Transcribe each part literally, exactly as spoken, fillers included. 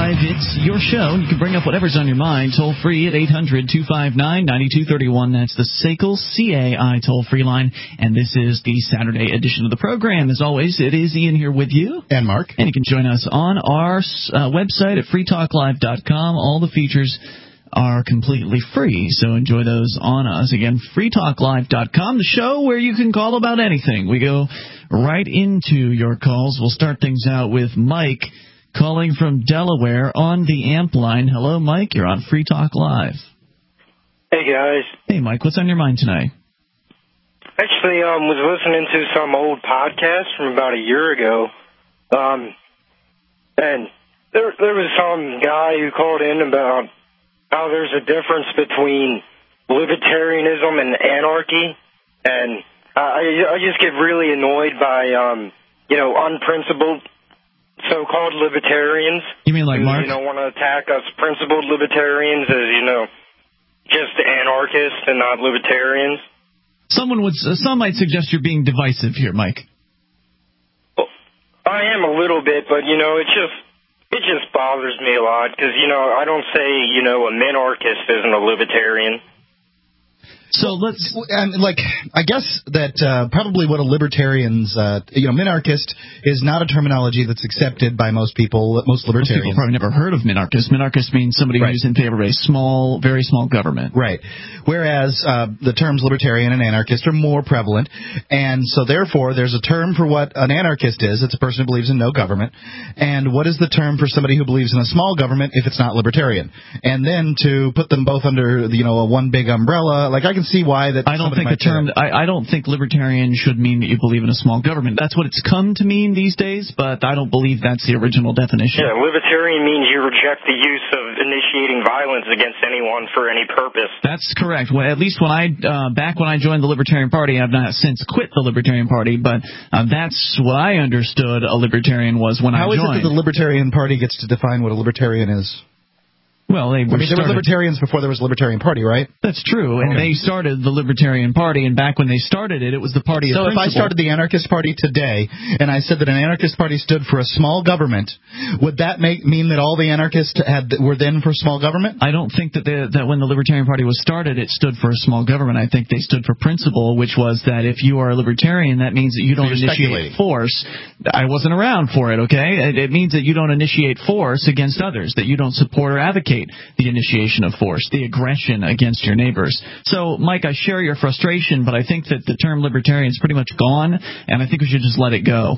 Live. It's your show. You can bring up whatever's on your mind. Toll free at eight hundred two five nine nine two three one. That's the S A C L C A I toll-free line. And this is the Saturday edition of the program. As always, it is Ian here with you. And Mark. And you can join us on our uh, website at free talk live dot com. All the features are completely free, so enjoy those on us. Again, free talk live dot com, the show where you can call about anything. We go right into your calls. We'll start things out with Mike calling from Delaware on the AMP line. Hello, Mike. You're on Free Talk Live. Hey, guys. Hey, Mike. What's on your mind tonight? Actually, um, was listening to some old podcast from about a year ago, um, and there there was some guy who called in about how there's a difference between libertarianism and anarchy, and I, I just get really annoyed by, um, you know, unprincipled so-called libertarians. You mean like who, Mark? You know, want to attack us principled libertarians as, you know, just anarchists and not libertarians. Someone would, uh, some might suggest you're being divisive here, Mike. Well, I am a little bit, but, you know, it's just, It just bothers me a lot because, you know, I don't say, you know, a minarchist isn't a libertarian. So let's, and like, I guess that uh, probably what a libertarian's, uh, you know, minarchist is not a terminology that's accepted by most people, most libertarians. Most people probably never heard of minarchist. Minarchist means somebody right. who's in favor of a small, very small government. Right. Whereas uh, the terms libertarian and anarchist are more prevalent, and so therefore there's a term for what an anarchist is. It's a person who believes in no government. And what is the term for somebody who believes in a small government if it's not libertarian? And then to put them both under, you know, a one big umbrella, like I can see why that. I don't think the term. I, I don't think libertarian should mean that you believe in a small government. That's what it's come to mean these days, but I don't believe that's the original definition. Yeah, libertarian means you reject the use of initiating violence against anyone for any purpose. That's correct. Well, at least when I uh, back when I joined the Libertarian Party, I've not since quit the Libertarian Party, but uh, that's what I understood a libertarian was when How I joined. How is it that the Libertarian Party gets to define what a libertarian is? Well, they were I mean, there were libertarians before there was a Libertarian Party, right? That's true, and okay. they started the Libertarian Party, and back when they started it, it was the party of So principle. if I started the Anarchist Party today, and I said that an Anarchist Party stood for a small government, would that make mean that all the anarchists had were then for small government? I don't think that they, that when the Libertarian Party was started, it stood for a small government. I think they stood for principle, which was that if you are a libertarian, that means that you don't so initiate force. I wasn't around for it, okay? It, it means that you don't initiate force against others, that you don't support or advocate the initiation of force, the aggression against your neighbors. So, Mike, I share your frustration, but I think that the term libertarian is pretty much gone, and I think we should just let it go.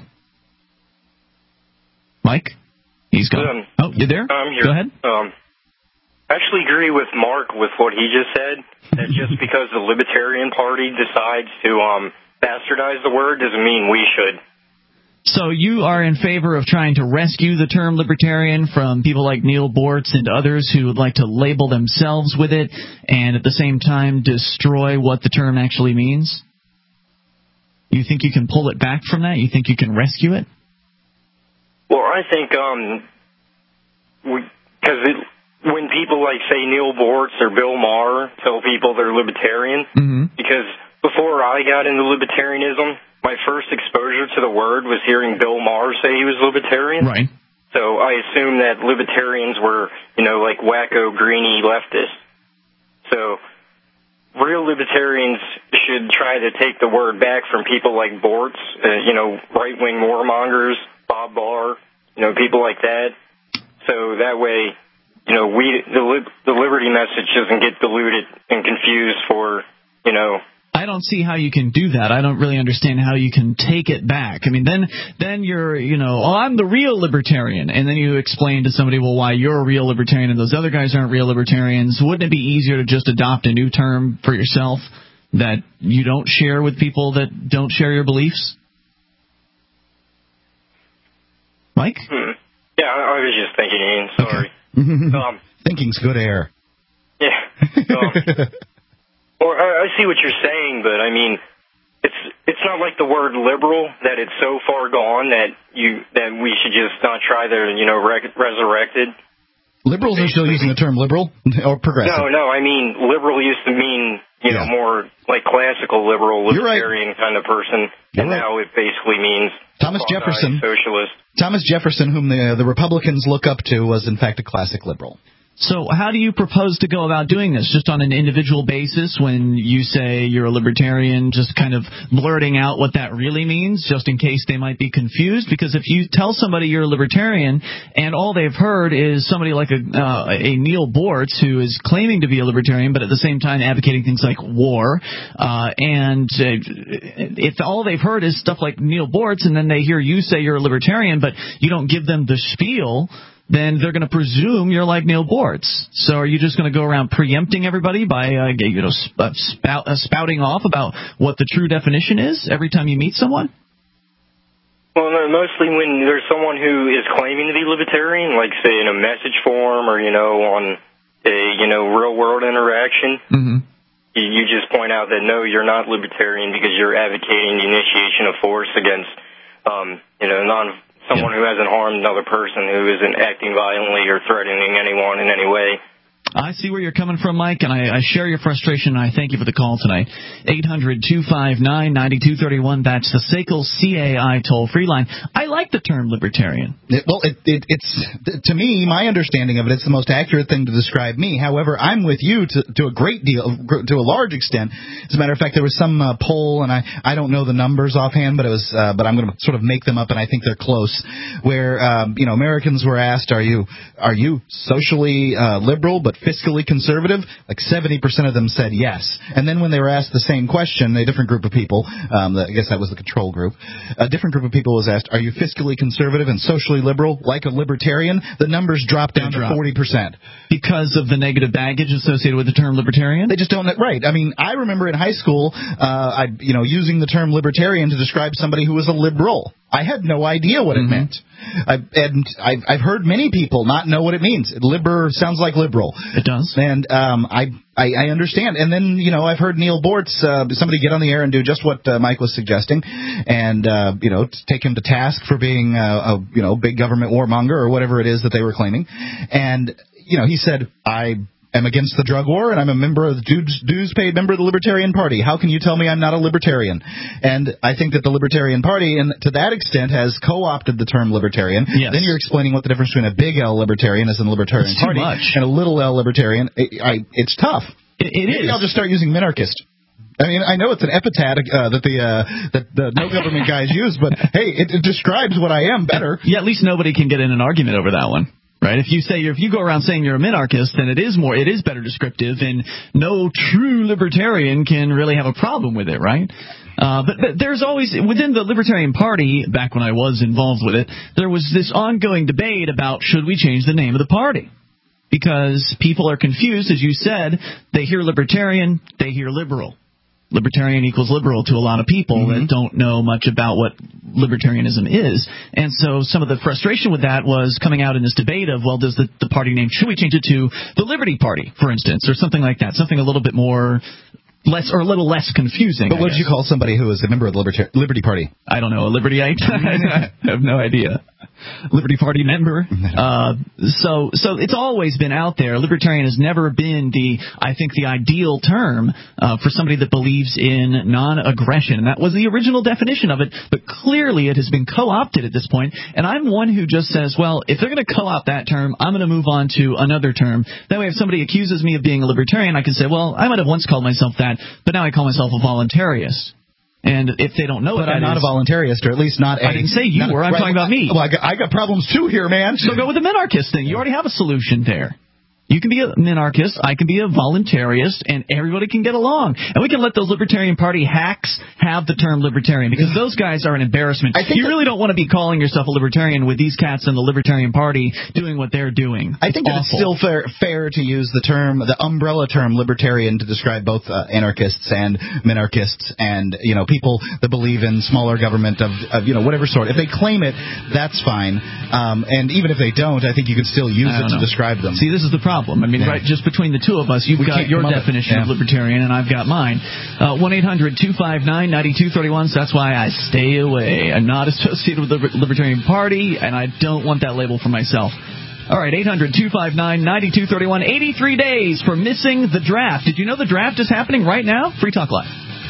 Mike? He's gone. Um, oh, you there? I'm here. Go ahead. Um, I actually agree with Mark with what he just said, that just because the Libertarian Party decides to um, bastardize the word doesn't mean we should. So you are in favor of trying to rescue the term libertarian from people like Neil Bortz and others who would like to label themselves with it and at the same time destroy what the term actually means? You think you can pull it back from that? You think you can rescue it? Well, I think um, because when people like, say, Neil Bortz or Bill Maher tell people they're libertarian, mm-hmm. because before I got into libertarianism, my first exposure to the word was hearing Bill Maher say he was libertarian. Right. So I assumed that libertarians were, you know, like wacko, greeny leftists. So real libertarians should try to take the word back from people like Bortz, uh, you know, right-wing warmongers, Bob Barr, you know, people like that. So that way, you know, we the, li- the liberty message doesn't get diluted and confused for, you know, I don't see how you can do that. I don't really understand how you can take it back. I mean, then then you're, you know, oh, I'm the real libertarian. And then you explain to somebody, well, why you're a real libertarian and those other guys aren't real libertarians. Wouldn't it be easier to just adopt a new term for yourself that you don't share with people that don't share your beliefs? Mike? Hmm. Yeah, I, I was just thinking, Ian. Sorry. Okay. um, Thinking's good air. Yeah. Um, Or I, I see what you're saying, but I mean, it's it's not like the word liberal that it's so far gone that you that we should just not try to, you know, re- resurrect it. Liberals are still using the term liberal or progressive. No, no, I mean liberal used to mean, you know, Yeah. more like classical liberal, You're right. libertarian kind of person, You're and right. now it basically means Thomas quasi Jefferson. socialist. Thomas Jefferson, whom the the Republicans look up to, was in fact a classic liberal. So how do you propose to go about doing this? Just on an individual basis when you say you're a libertarian, just kind of blurting out what that really means, just in case they might be confused? Because if you tell somebody you're a libertarian and all they've heard is somebody like a, uh, a Neil Bortz who is claiming to be a libertarian but at the same time advocating things like war, uh, and uh, if all they've heard is stuff like Neil Bortz and then they hear you say you're a libertarian but you don't give them the spiel, then they're going to presume you're like Neil Bortz. So are you just going to go around preempting everybody by uh, you know sp- uh, spout, uh, spouting off about what the true definition is every time you meet someone? Well, no, mostly when there's someone who is claiming to be libertarian, like say in a message form or you know on a you know real world interaction. Mm-hmm. you, you just point out that no, you're not libertarian because you're advocating the initiation of force against um, you know non. Someone Yeah. who hasn't harmed another person, who isn't acting violently or threatening anyone in any way. I see where you're coming from, Mike, and I, I share your frustration, and I thank you for the call tonight. eight hundred two five nine nine two three one. That's the S A C L C A I toll-free line. I like the term libertarian. It, well, it, it, it's to me, my understanding of it, it's the most accurate thing to describe me. However, I'm with you to, to a great deal, to a large extent. As a matter of fact, there was some uh, poll, and I, I don't know the numbers offhand, but it was, uh, but I'm going to sort of make them up, and I think they're close. Where um, you know, Americans were asked, "Are you are you socially uh, liberal but fiscally conservative?" Like seventy percent of them said yes. And then when they were asked the same question, a different group of people, um, I guess that was the control group, a different group of people was asked, "Are you fiscally conservative and socially liberal like a libertarian?" The numbers dropped down They to dropped. forty percent. Because of the negative baggage associated with the term libertarian? They just don't right. I mean, I remember in high school, uh, I you know, using the term libertarian to describe somebody who was a liberal. I had no idea what it Mm-hmm. meant. I, and I've, I've heard many people not know what it means. Liber sounds like liberal. It does. And um, I, I I understand. And then, you know, I've heard Neil Bortz, uh, somebody get on the air and do just what uh, Mike was suggesting, and, uh, you know, take him to task for being uh, a, you know, big government warmonger or whatever it is that they were claiming. And, you know, he said, I am against the drug war, and I'm a member of the dues, dues paid member of the Libertarian Party. How can you tell me I'm not a libertarian? And I think that the Libertarian Party, and to that extent, has co-opted the term libertarian. Yes. Then you're explaining what the difference between a big L libertarian as in the Libertarian It's too Party much. and a little L libertarian. I, I, it's tough. It, it Maybe is. I'll just start using minarchist. I mean, I know it's an epithet uh, that the uh, that the no government guys use, but hey, it, it describes what I am better. Yeah, at least nobody can get in an argument over that one. Right? If you say you're, if you go around saying you're a minarchist, then it is more, it is better descriptive, and no true libertarian can really have a problem with it, right? Uh, but, but there's always, within the Libertarian Party, back when I was involved with it, there was this ongoing debate about should we change the name of the party? Because people are confused, as you said, they hear libertarian, they hear liberal. Libertarian equals liberal to a lot of people mm-hmm. that don't know much about what libertarianism is. And so some of the frustration with that was coming out in this debate of, well, does the, the party name, should we change it to the Liberty Party, for instance, or something like that, something a little bit more, less, or a little less confusing. But what did you call somebody who is a member of the Libertar- Liberty Party? I don't know, a Libertyite? I have no idea. Liberty Party member. Uh, so, so it's always been out there. Libertarian has never been the, I think, the ideal term uh, for somebody that believes in non-aggression. And that was the original definition of it, but clearly it has been co-opted at this point. And I'm one who just says, well, if they're going to co-opt that term, I'm going to move on to another term. That way, if somebody accuses me of being a libertarian, I can say, well, I might have once called myself that, but now I call myself a voluntarist. And if they don't know but what I'm that not is, a voluntarist, or at least not a... I didn't say you were. I'm right, talking about me. Well, I got, I got problems too here, man. So go with the minarchist thing. You already have a solution there. You can be a minarchist, I can be a voluntarist, and everybody can get along. And we can let those Libertarian Party hacks have the term libertarian, because those guys are an embarrassment. I think you really don't want to be calling yourself a libertarian with these cats in the Libertarian Party doing what they're doing. I think that it's still fair, fair to use the term, the umbrella term libertarian to describe both uh, anarchists and minarchists and, you know, people that believe in smaller government of, of, you know, whatever sort. If they claim it, that's fine. Um, and even if they don't, I think you can still use it to know. describe them. See, this is the problem. I mean, yeah. right, just between the two of us, you've we got your definition yeah. of libertarian, and I've got mine. Uh, one eight hundred two five nine nine two three one, so that's why I stay away. I'm not associated with the Libertarian Party, and I don't want that label for myself. All right, eight hundred, two five nine, nine two three one. eighty-three days for missing the draft. Did you know the draft is happening right now? Free Talk Live.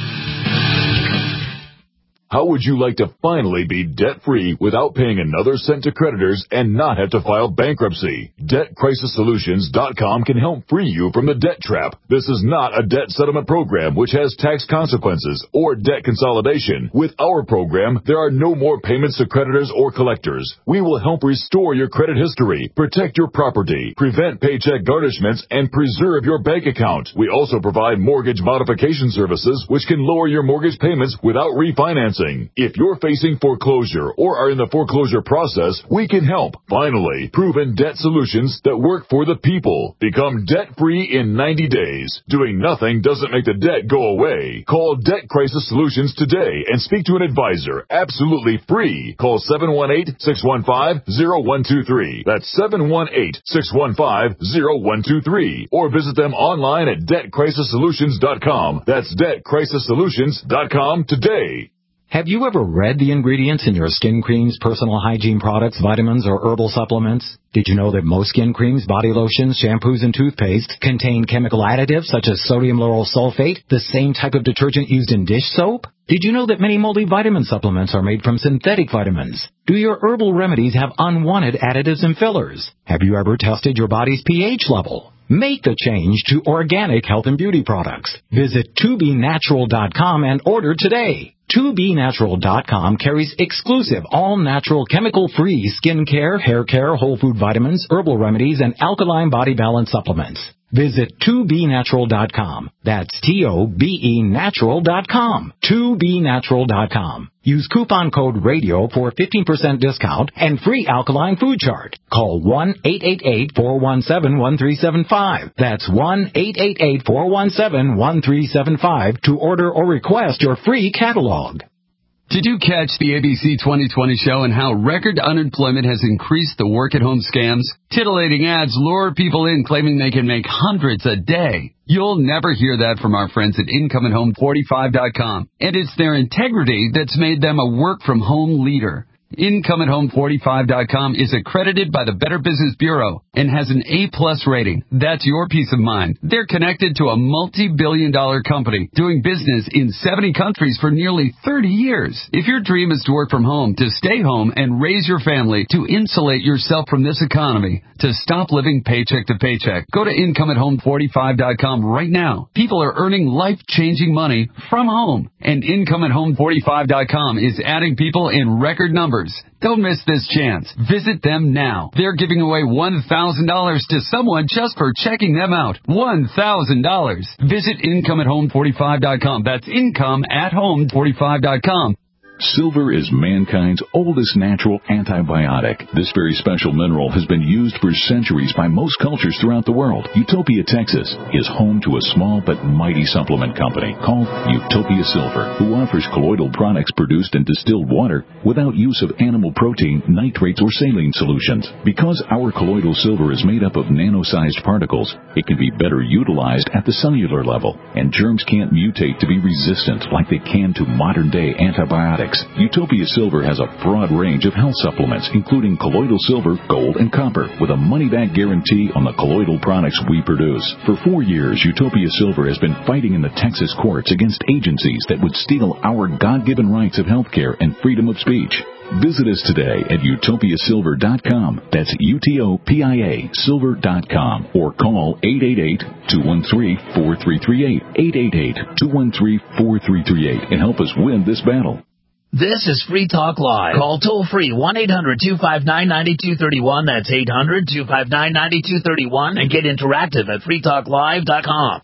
How would you like to finally be debt-free without paying another cent to creditors and not have to file bankruptcy? Debt Crisis Solutions dot com can help free you from the debt trap. This is not a debt settlement program which has tax consequences or debt consolidation. With our program, there are no more payments to creditors or collectors. We will help restore your credit history, protect your property, prevent paycheck garnishments, and preserve your bank account. We also provide mortgage modification services which can lower your mortgage payments without refinancing. If you're facing foreclosure or are in the foreclosure process, we can help. Finally, proven debt solutions that work for the people. Become debt-free in ninety days. Doing nothing doesn't make the debt go away. Call Debt Crisis Solutions today and speak to an advisor. Absolutely free. Call seven one eight, six one five, zero one two three. That's seven one eight, six one five, zero one two three. Or visit them online at Debt Crisis Solutions dot com. That's Debt Crisis Solutions dot com today. Have you ever read the ingredients in your skin creams, personal hygiene products, vitamins, or herbal supplements? Did you know that most skin creams, body lotions, shampoos, and toothpaste contain chemical additives such as sodium lauryl sulfate, the same type of detergent used in dish soap? Did you know that many multivitamin supplements are made from synthetic vitamins? Do your herbal remedies have unwanted additives and fillers? Have you ever tested your body's pH level? Make the change to organic health and beauty products. Visit two B natural dot com and order today. two B natural dot com carries exclusive, all-natural, chemical-free skin care, hair care, whole food vitamins, herbal remedies, and alkaline body balance supplements. Visit two B natural dot com. That's T O B E natural dot com. two B natural dot com. Use coupon code RADIO for a fifteen percent discount and free alkaline food chart. Call one eight eight eight, four one seven, one three seven five. That's one eight eight eight, four one seven, one three seven five to order or request your free catalog. Did you catch the A B C twenty twenty show and how record unemployment has increased the work-at-home scams? Titillating ads lure people in claiming they can make hundreds a day. You'll never hear that from our friends at income at home forty-five dot com. And it's their integrity that's made them a work-from-home leader. income at home forty-five dot com is accredited by the Better Business Bureau and has an A-plus rating. That's your peace of mind. They're connected to a multi-billion dollar company doing business in seventy countries for nearly thirty years. If your dream is to work from home, to stay home and raise your family, to insulate yourself from this economy, to stop living paycheck to paycheck, go to income at home forty-five dot com right now. People are earning life-changing money from home, and income at home forty-five dot com is adding people in record numbers. Don't miss this chance. Visit them now. They're giving away one thousand dollars to someone just for checking them out. one thousand dollars. Visit income at home forty-five dot com. That's income at home forty-five dot com. Silver is mankind's oldest natural antibiotic. This very special mineral has been used for centuries by most cultures throughout the world. Utopia, Texas is home to a small but mighty supplement company called Utopia Silver, who offers colloidal products produced in distilled water without use of animal protein, nitrates, or saline solutions. Because our colloidal silver is made up of nano-sized particles, it can be better utilized at the cellular level, and germs can't mutate to be resistant like they can to modern-day antibiotics. Utopia Silver has a broad range of health supplements, including colloidal silver, gold, and copper, with a money-back guarantee on the colloidal products we produce. For four years, Utopia Silver has been fighting in the Texas courts against agencies that would steal our God-given rights of health care and freedom of speech. Visit us today at utopia silver dot com. That's U T O P I A silver dot com. Or call eight eight eight, two one three, four three three eight, eight eight eight, two one three, four three three eight, and help us win this battle. This is Free Talk Live. Call toll-free one eight hundred, two five nine, nine two three one. That's eight hundred, two five nine, nine two three one. And get interactive at free talk live dot com.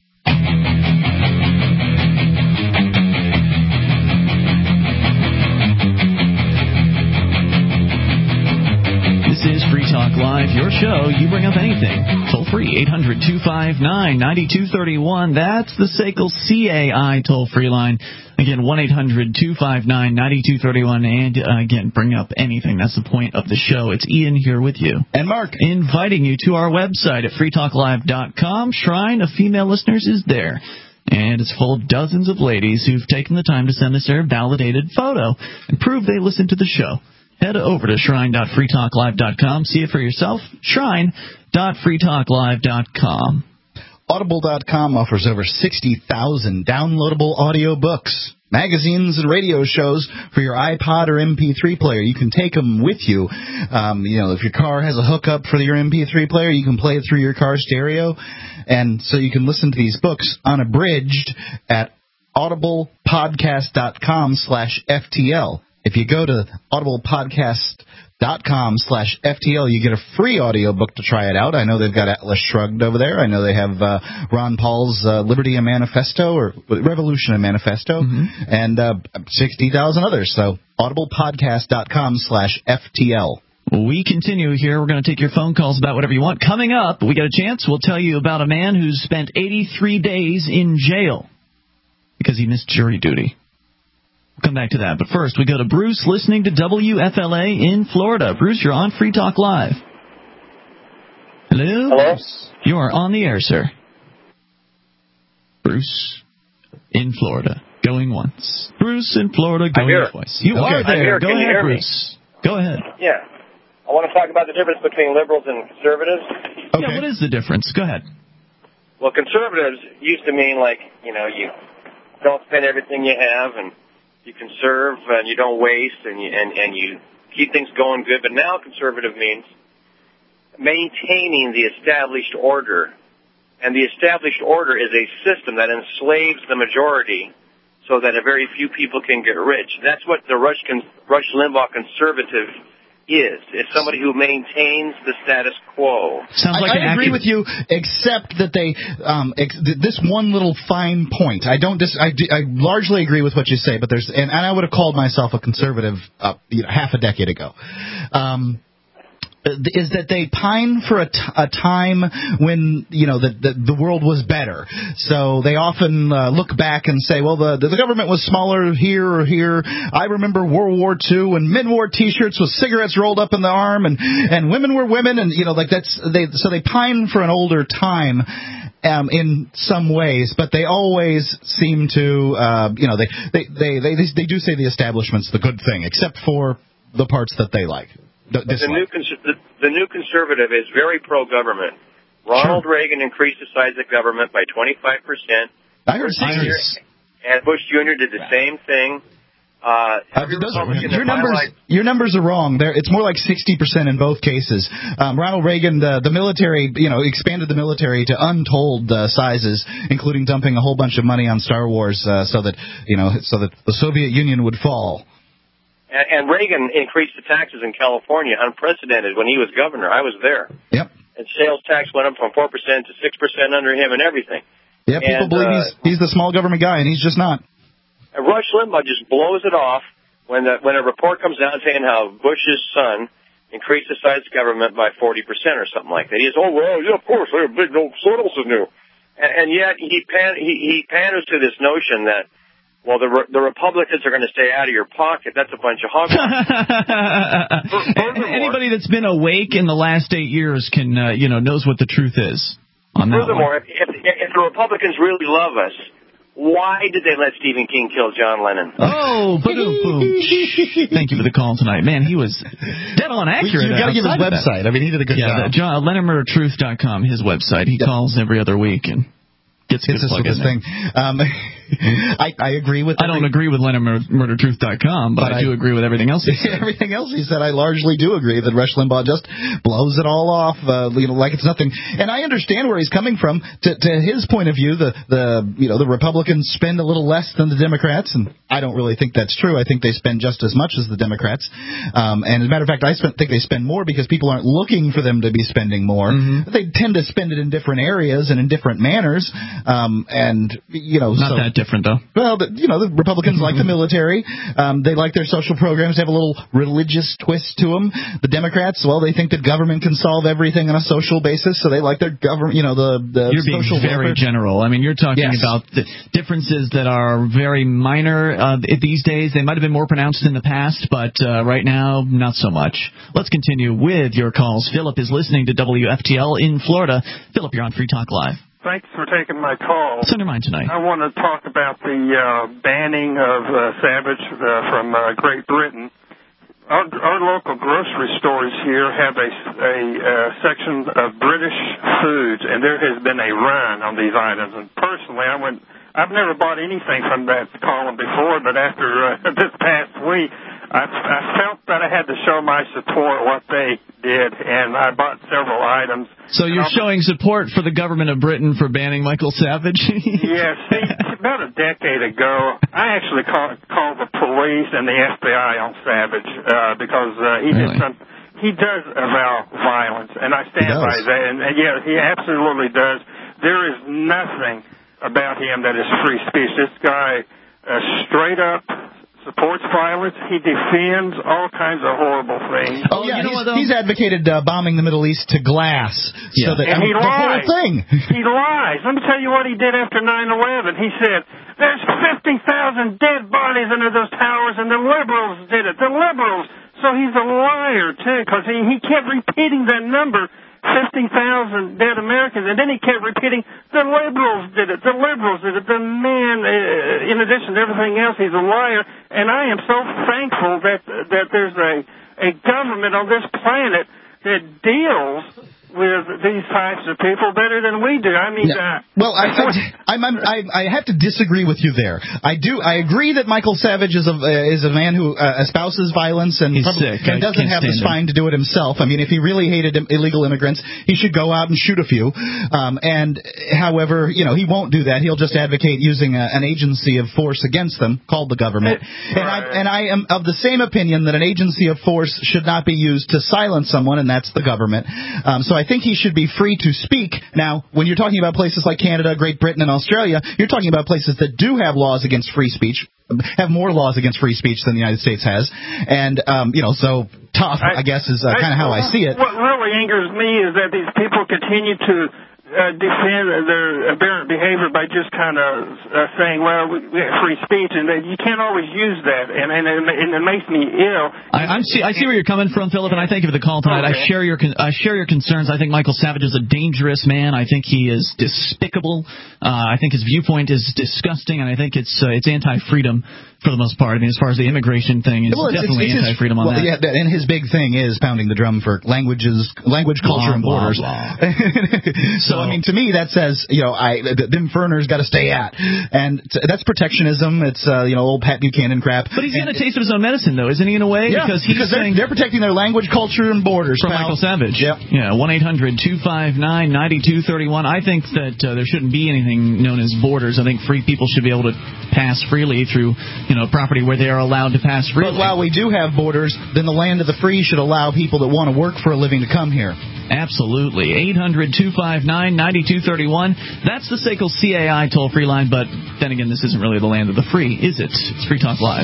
This is Free Talk Live, your show. You bring up anything. Toll-free, eight hundred, two five nine, nine two three one. That's the S A C L C A I toll-free line. Again, one eight hundred, two five nine, nine two three one. And, uh, again, bring up anything. That's the point of the show. It's Ian here with you. And Mark. Inviting you to our website at free talk live dot com. Shrine of Female Listeners is there. And it's full of dozens of ladies who've taken the time to send us their validated photo and prove they listen to the show. head over to shrine dot free talk live dot com. See it for yourself. shrine dot free talk live dot com. Audible dot com offers over sixty thousand downloadable audio books, magazines, and radio shows for your iPod or M P three player. You can take them with you. Um, you know, if your car has a hookup for your M P three player, you can play it through your car stereo. And so you can listen to these books unabridged at audiblepodcast.com slash FTL. If you go to audiblepodcast.com slash FTL, you get a free audiobook to try it out. I know they've got Atlas Shrugged over there. I know they have uh, Ron Paul's uh, Liberty and Manifesto, or Revolution and Manifesto, mm-hmm. and uh, sixty thousand others. So audiblepodcast.com slash FTL. We continue here. We're going to take your phone calls about whatever you want. Coming up, we got a chance. We'll tell you about a man who's spent eighty-three days in jail because he missed jury duty. We'll come back to that. But first, we go to Bruce listening to W F L A in Florida. Bruce, you're on Free Talk Live. Hello? Hello? You are on the air, sir. Bruce in Florida. Going once. Bruce in Florida going twice. You okay. are there. I'm here. Go Can ahead, you hear Bruce. Me? Go ahead. Yeah. I want to talk about the difference between liberals and conservatives. Okay. Yeah, what is the difference? Go ahead. Well, conservatives used to mean, like, you know, you don't spend everything you have, and you conserve, and you don't waste, and you, and, and you keep things going good. But now conservative means maintaining the established order. And the established order is a system that enslaves the majority so that a very few people can get rich. That's what the Rush, Rush Limbaugh conservative is. It's somebody who maintains the status quo. Sounds like I, I agree active... with you, except that they um, ex- this one little fine point. I don't. Dis- I, I largely agree with what you say, but there's and, and I would have called myself a conservative uh, you know, half a decade ago. Um, is that they pine for a, t- a time when, you know, the, the the world was better. So they often uh, look back and say, well, the the government was smaller here or here. I remember World War Two when men wore T-shirts with cigarettes rolled up in the arm, and, and women were women, and, you know, like that's they so they pine for an older time. Um, in some ways, but they always seem to, uh, you know, they they, they they they do say the establishment's the good thing, except for the parts that they like. The, the new cons- the, the new conservative is very pro-government. Ronald sure. Reagan increased the size of government by twenty-five percent. I heard Junior, and Bush Junior did the same thing. Uh, uh, your numbers, life, your numbers are wrong. There, it's more like sixty percent in both cases. Um, Ronald Reagan, the, the military, you know, expanded the military to untold uh, sizes, including dumping a whole bunch of money on Star Wars, uh, so that you know, so that the Soviet Union would fall. And Reagan increased the taxes in California, unprecedented, when he was governor. I was there. Yep. And sales tax went up from four percent to six percent under him and everything. Yeah, people and, believe uh, he's he's the small government guy, and he's just not. And Rush Limbaugh just blows it off when the, when a report comes out saying how Bush's son increased the size of government by forty percent or something like that. He says, oh, well, yeah, of course, they're big, no, so what else is new? And, and yet he, pan, he, he panders to this notion that, well, the re- the Republicans are going to stay out of your pocket. That's a bunch of hogwash. Anybody that's been awake in the last eight years can, uh, you know, knows what the truth is on that Furthermore, one. If, if, if the Republicans really love us, why did they let Stephen King kill John Lennon? Oh, boom! Thank you for the call tonight, man. He was dead on accurate. You've got to give his website. I mean, he did a good yeah, job. Yeah, Leonard Murder Truth dot com, his website. He yep. calls every other week and gets a good plug in there. Thing. Um, I, I agree with. I don't agree with Leonard Murder Truth dot com, but, but I, I do agree with everything else he said. Everything else he said, I largely do agree that Rush Limbaugh just blows it all off, uh, you know, like it's nothing. And I understand where he's coming from. To, to his point of view, the the you know the Republicans spend a little less than the Democrats, and I don't really think that's true. I think they spend just as much as the Democrats. Um, and as a matter of fact, I spent, think they spend more because people aren't looking for them to be spending more. Mm-hmm. They tend to spend it in different areas and in different manners. Um, and you know, not so, that different though. Well, the, you know, the Republicans like the military. Um, they like their social programs to have a little religious twist to them. The Democrats, well, they think that government can solve everything on a social basis, so they like their government. You know, the, the you're being social very welfare. general. I mean, you're talking yes. about the differences that are very minor uh, these days. They might have been more pronounced in the past, but uh, right now, not so much. Let's continue with your calls. Philip is listening to W F T L in Florida. Philip, you're on Free Talk Live. Thanks for taking my call. What's on your mind tonight? I want to talk about the uh, banning of uh, Savage uh, from uh, Great Britain. our, our local grocery stores here have a, a uh, section of British foods, and there has been a run on these items. And personally, I went, I've never bought anything from that column before, but after uh, this past week, I, I felt that I had to show my support what they did, and I bought several items. So you're showing support for the government of Britain for banning Michael Savage? Yes. See, about a decade ago, I actually called, called the police and the F B I on Savage uh, because uh, he really? did some. He does avow violence, and I stand by that. And, and yeah, he absolutely does. There is nothing about him that is free speech. This guy uh, straight up supports violence. He defends all kinds of horrible things. Oh, yeah, you know he's, he's advocated uh, bombing the Middle East to glass. Yeah. So that, and I mean, he the lies. whole thing. He lies. Let me tell you what he did after nine eleven. He said, there's fifty thousand dead bodies under those towers, and the liberals did it. The liberals. So he's a liar, too, because he, he kept repeating that number, fifty thousand dead Americans, and then he kept repeating, the liberals did it, the liberals did it, the man, uh, in addition to everything else, he's a liar, and I am so thankful that that there's a, a government on this planet that deals with these types of people better than we do. I mean, uh, well, I, I, I'm, I'm, I, I have to disagree with you there. I do. I agree that Michael Savage is a uh, is a man who uh, espouses violence and, probably, and doesn't have the spine to do it himself. I mean, if he really hated illegal immigrants, he should go out and shoot a few. Um, and however, you know, he won't do that. He'll just advocate using a, an agency of force against them called the government. And I, and I am of the same opinion that an agency of force should not be used to silence someone, and that's the government. Um, so I I think he should be free to speak. Now, when you're talking about places like Canada, Great Britain, and Australia, you're talking about places that do have laws against free speech, have more laws against free speech than the United States has. And, um, you know, so tough, I, I guess, is uh, kind of how I see it. What really angers me is that these people continue to Uh, defend their aberrant behavior by just kind of uh, saying, well, we, we have free speech, and that you can't always use that, and, and, it, and it makes me ill. I, I'm see, I see where you're coming from, Philip, and I thank you for the call tonight. Okay. I share your con- I share your concerns. I think Michael Savage is a dangerous man. I think he is despicable. Uh, I think his viewpoint is disgusting, and I think it's uh, it's anti-freedom for the most part. I mean, as far as the immigration thing, is well, it's, definitely it's, it's anti-freedom his, on well, that. Yeah, and his big thing is pounding the drum for languages, language, culture, blah, and borders. Blah, blah. so, I mean, to me, that says, you know, I them foreigners got to stay at, and t- that's protectionism. It's uh, you know, old Pat Buchanan crap. But he's getting a taste of his own medicine, though, isn't he? In a way, yeah, because he's because saying they're, they're protecting their language, culture, and borders. From pal. Michael Savage. Yep. Yeah. One eight hundred two five nine nine two three one. I think that uh, there shouldn't be anything known as borders. I think free people should be able to pass freely through, you know, property where they are allowed to pass freely. But while we do have borders, then the land of the free should allow people that want to work for a living to come here. Absolutely. eight hundred two five nine nine two three one. That's the S A C L C A I toll-free line, but then again, this isn't really the land of the free, is it? It's Free Talk Live.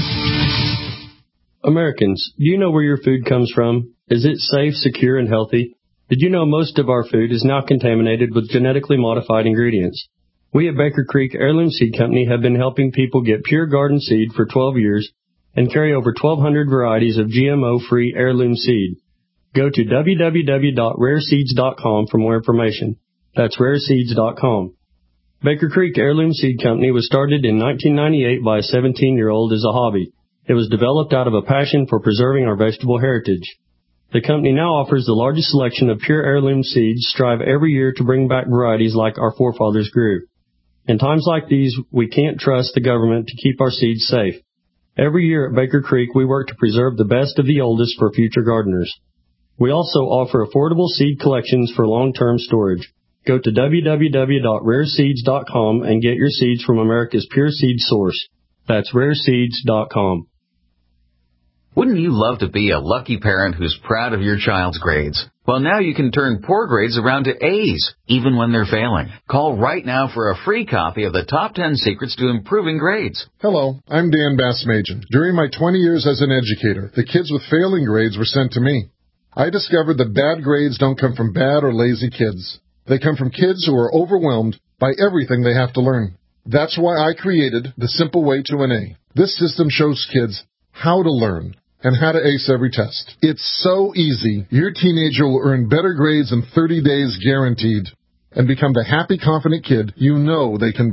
Americans, do you know where your food comes from? Is it safe, secure, and healthy? Did you know most of our food is now contaminated with genetically modified ingredients? We at Baker Creek Heirloom Seed Company have been helping people get pure garden seed for twelve years and carry over twelve hundred varieties of G M O-free heirloom seed. Go to w w w dot rare seeds dot com for more information. That's rare seeds dot com. Baker Creek Heirloom Seed Company was started in nineteen ninety-eight by a seventeen-year-old as a hobby. It was developed out of a passion for preserving our vegetable heritage. The company now offers the largest selection of pure heirloom seeds, strive every year to bring back varieties like our forefathers grew. In times like these, we can't trust the government to keep our seeds safe. Every year at Baker Creek, we work to preserve the best of the oldest for future gardeners. We also offer affordable seed collections for long-term storage. Go to w w w dot rare seeds dot com and get your seeds from America's pure seed source. That's rare seeds dot com. Wouldn't you love to be a lucky parent who's proud of your child's grades? Well, now you can turn poor grades around to A's, even when they're failing. Call right now for a free copy of the Top ten Secrets to Improving Grades. Hello, I'm Dan Bassmagen. During my twenty years as an educator, the kids with failing grades were sent to me. I discovered that bad grades don't come from bad or lazy kids. They come from kids who are overwhelmed by everything they have to learn. That's why I created the Simple Way to an A. This system shows kids how to learn and how to ace every test. It's so easy. Your teenager will earn better grades in thirty days guaranteed and become the happy, confident kid you know they can be.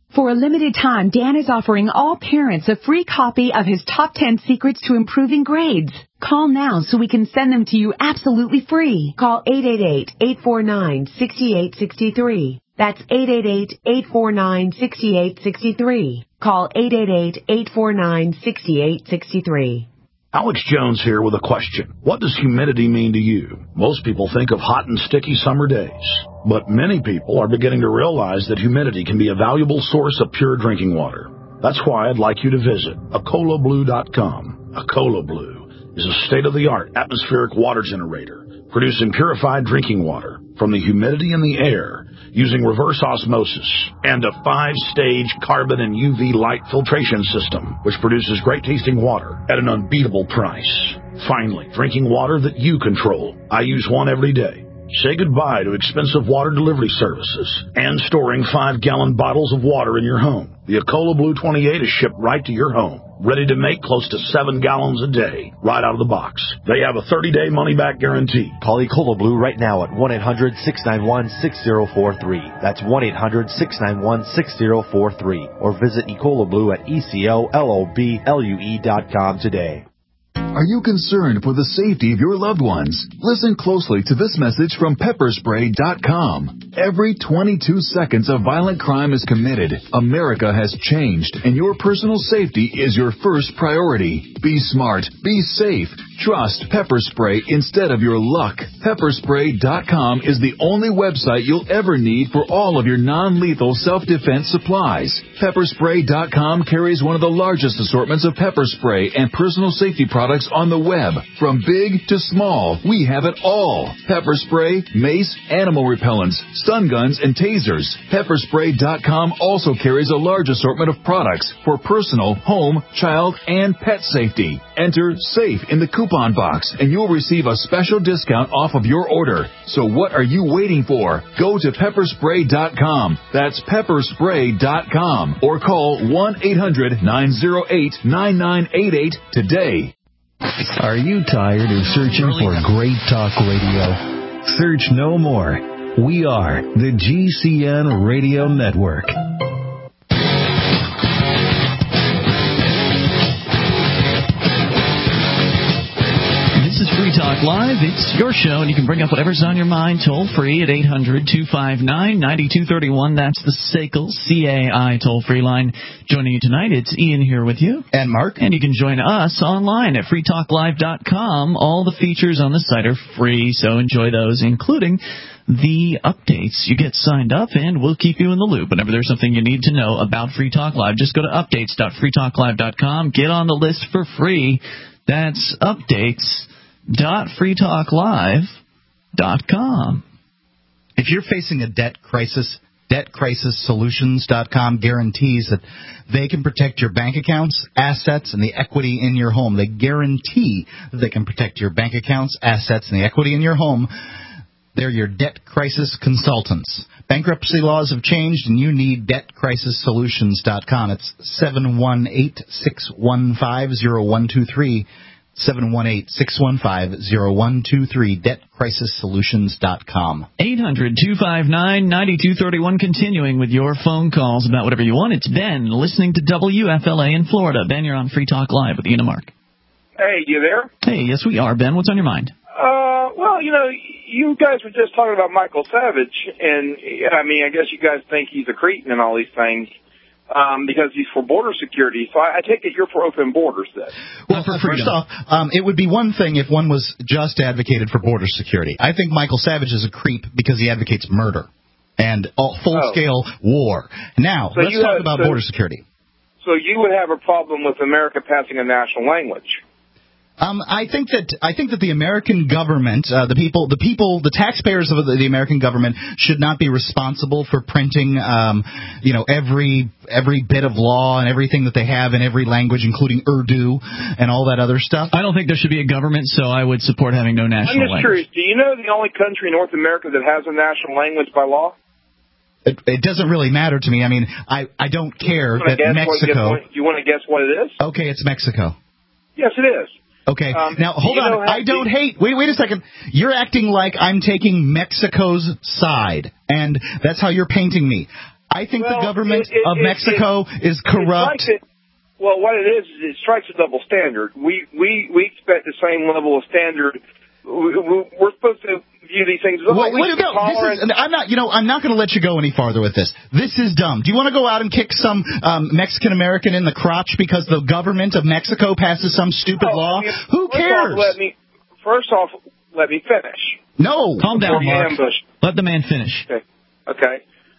For a limited time, Dan is offering all parents a free copy of his Top ten Secrets to Improving Grades. Call now so we can send them to you absolutely free. Call eight eight eight, eight four nine, six eight six three. That's eight eight eight, eight four nine, six eight six three. Call eight eight eight, eight four nine, six eight six three. Alex Jones here with a question. What does humidity mean to you? Most people think of hot and sticky summer days, but many people are beginning to realize that humidity can be a valuable source of pure drinking water. That's why I'd like you to visit Acola Blue dot com. Acola Blue is a state-of-the-art atmospheric water generator producing purified drinking water from the humidity in the air using reverse osmosis and a five-stage carbon and U V light filtration system, which produces great-tasting water at an unbeatable price. Finally, drinking water that you control. I use one every day. Say goodbye to expensive water delivery services and storing five-gallon bottles of water in your home. The Acola Blue twenty-eight is shipped right to your home, ready to make close to seven gallons a day, right out of the box. They have a thirty-day money-back guarantee. Call Ecola Blue right now at one eight hundred, six nine one, six zero four three. That's one eight hundred, six nine one, six zero four three. Or visit Ecola Blue at E C O L O B L U E dot com today. Are you concerned for the safety of your loved ones? Listen closely to this message from pepper spray dot com. Every twenty-two seconds a violent crime is committed. America has changed, and your personal safety is your first priority. Be smart. Be safe. Trust Pepper Spray instead of your luck. pepper spray dot com is the only website you'll ever need for all of your non-lethal self-defense supplies. pepper spray dot com carries one of the largest assortments of pepper spray and personal safety products on the web. From big to small, we have it all. Pepper spray, mace, animal repellents, stun guns, and tasers. pepper spray dot com also carries a large assortment of products for personal, home, child, and pet safety. Enter SAFE in the coupon box, and you'll receive a special discount off of your order. So what are you waiting for? Go to pepper spray dot com. That's pepper spray dot com. Or call one eight hundred, nine oh eight, nine nine eight eight today. Are you tired of searching for great talk radio? Search no more. We are the G C N Radio Network. This is Free Talk Live. It's your show, and you can bring up whatever's on your mind toll-free at eight hundred, two five nine, nine two three one. That's the S A C L, C A I toll-free line. Joining you tonight, it's Ian here with you. And Mark. And you can join us online at free talk live dot com. All the features on the site are free, so enjoy those, including the updates. You get signed up, and we'll keep you in the loop. Whenever there's something you need to know about Free Talk Live, just go to updates dot free talk live dot com. Get on the list for free. That's updates dot free talk live dot com. If you're facing a debt crisis, debt crisis solutions dot com guarantees that they can protect your bank accounts, assets, and the equity in your home. They guarantee that they can protect your bank accounts, assets, and the equity in your home. They're your debt crisis consultants. Bankruptcy laws have changed, and you need debt crisis solutions dot com. It's seven one eight, six one five, zero one two three. seven one eight, six one five, zero one two three, debt crisis solutions dot com. eight hundred, two five nine, nine two three one, continuing with your phone calls about whatever you want. It's Ben, listening to W F L A in Florida. Ben, you're on Free Talk Live with Ian and Mark. Hey, you there? Hey, yes, we are. Ben, what's on your mind? Uh, well, you know, you guys were just talking about Michael Savage, and, I mean, I guess you guys think he's a cretin and all these things. Um, because he's for border security. So I, I take it you're for open borders then. Well, for first off, um, it would be one thing if one was just advocated for border security. I think Michael Savage is a creep because he advocates murder and all, full-scale oh. war. Now, so let's talk have, about so, border security. So you would have a problem with America passing a national language? Um, I think that I think that the American government, uh, the people, the people, the taxpayers of the, the American government should not be responsible for printing, um, you know, every every bit of law and everything that they have in every language, including Urdu and all that other stuff. I don't think there should be a government, so I would support having no national language. I'm just curious. Do you know the only country in North America that has a national language by law? It, it doesn't really matter to me. I mean, I, I don't care that Mexico. What, you want to guess what it is? Okay, it's Mexico. Yes, it is. Okay, um, now hold on. I don't the... hate. Wait, wait a second. You're acting like I'm taking Mexico's side, and that's how you're painting me. I think Well, the government it- it- of it- Mexico it- is it corrupt. strikes it- well, what it is is it strikes a double standard. We we we expect the same level of standard. We, we- we're supposed to view these things as Well, at wait, least no, this tolerant. is, I'm not, you know, I'm not going to let you go any farther with this. This is dumb. Do you want to go out and kick some um, Mexican American in the crotch because the government of Mexico passes some stupid Oh, law? I mean, Who first cares? Off, let me first off let me finish. No, calm down, Before you Mark. ambush. Let the man finish. Okay. Okay.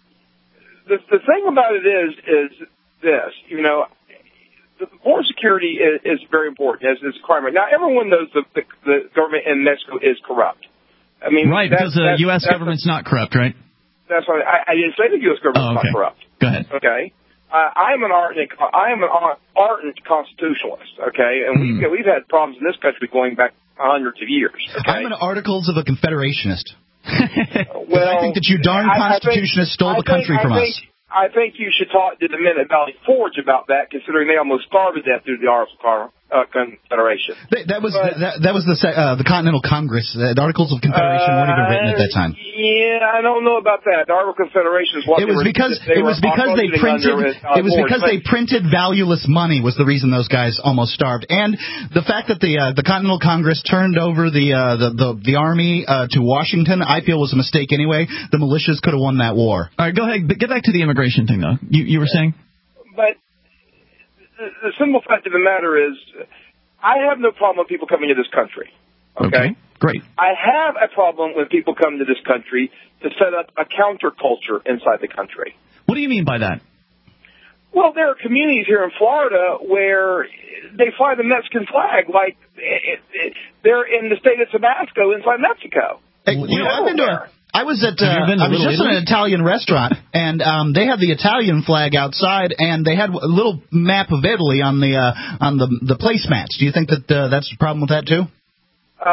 The the thing about it is is this, you know, the border security is, is very important as is crime rate. Now, everyone knows the, the the government in Mexico is corrupt. I mean, Right, that's, because the that's, U S that's government's not corrupt, right? That's why I, I didn't say the U S government's Oh, okay. not corrupt. Go ahead. Okay. Uh, I am an ardent, I am an ardent constitutionalist. Okay, and Hmm. we've we've had problems in this country going back hundreds of years. Okay? I'm an Articles of a Confederationist. Well, I think that you darn I- I think- constitutionists stole I the country think, from I us. think, I think you should talk to the men at Valley Forge about that, considering they almost starved to death through the Articles uh, Confederation. That, that was that, that was the se- uh, the Continental Congress. Uh, the Articles of Confederation weren't even written at that time. Yeah, I don't know about that. The Articles of Confederation is what It they was were, because they it was were because they functioning printed under, uh, it was Forge. because they printed valueless money was the reason those guys almost starved, and the fact that the uh, the Continental Congress turned over the uh, the, the the army uh, to Washington, I feel was a mistake anyway. The militias could have won that war. All right, go ahead. But get back to the immigration thing, though. You you were saying? But the, the simple fact of the matter is, I have no problem with people coming to this country. Okay? Great. I have a problem when people come to this country to set up a counterculture inside the country. What do you mean by that? Well, there are communities here in Florida where they fly the Mexican flag like it, it, they're in the state of Tabasco inside Mexico. Hey, you know, I've been to a, I was at uh, Have you been to I was Little just in an Italy? Italian restaurant, and um, they had the Italian flag outside, and they had a little map of Italy on the uh, on the the placemats. Do you think that uh, that's a problem with that too? Uh,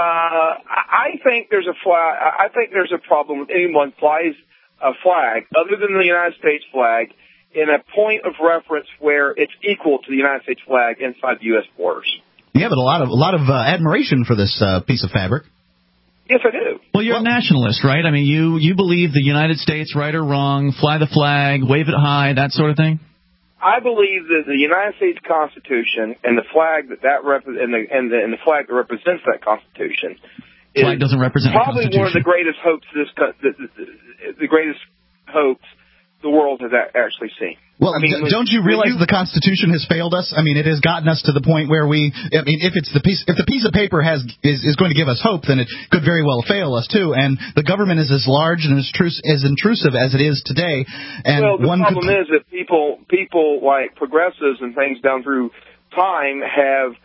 I I think there's a flag. I think there's a problem with anyone flies a flag other than the United States flag in a point of reference where it's equal to the United States flag inside the U S borders. Yeah, but a lot of a lot of uh, admiration for this uh, piece of fabric. Yes, I do. Well, you're a nationalist, right? I mean, you you believe the United States, right or wrong, fly the flag, wave it high, that sort of thing. I believe that the United States Constitution and the flag that that rep- and the and the, and the flag that represents that Constitution is Flag doesn't represent the probably one of the Constitution. greatest hopes this co- the, the, the, the greatest hopes the world has a- actually seen. Well, I mean, d- when- don't you when realize the Constitution has failed us? I mean, it has gotten us to the point where we. I mean, if it's the piece, if the piece of paper has is, is going to give us hope, then it could very well fail us too. And the government is as large and as, trus- as intrusive as it is today. And well, the one problem could, is that people, people like progressives and things down through time have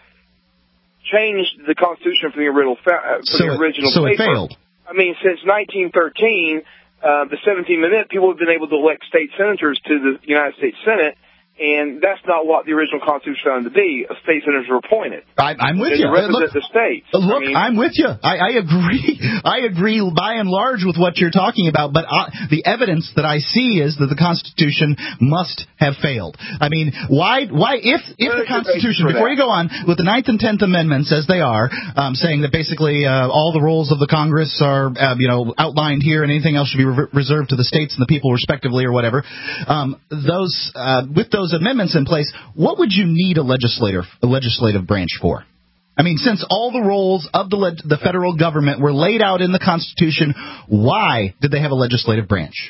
changed the Constitution from the original, fa- uh, from So the it- original so it paper. failed. I mean, since nineteen thirteen, uh, the seventeenth Amendment, people have been able to elect state senators to the United States Senate, and that's not what the original Constitution found to be. State senators were appointed. I, I'm with They you. represent Look, the states. Look, I mean, I'm with you. I, I agree. I agree by and large with what you're talking about. But uh, the evidence that I see is that the Constitution must have failed. I mean, why? Why? If if the Constitution, before you go on with the Ninth and Tenth Amendments as they are, um, saying that basically uh, all the roles of the Congress are uh, you know outlined here, and anything else should be re- reserved to the states and the people respectively, or whatever. Um, those uh, with those amendments in place, what would you need a legislator, a legislative branch for? I mean, since all the roles of the le- the federal government were laid out in the Constitution, why did they have a legislative branch?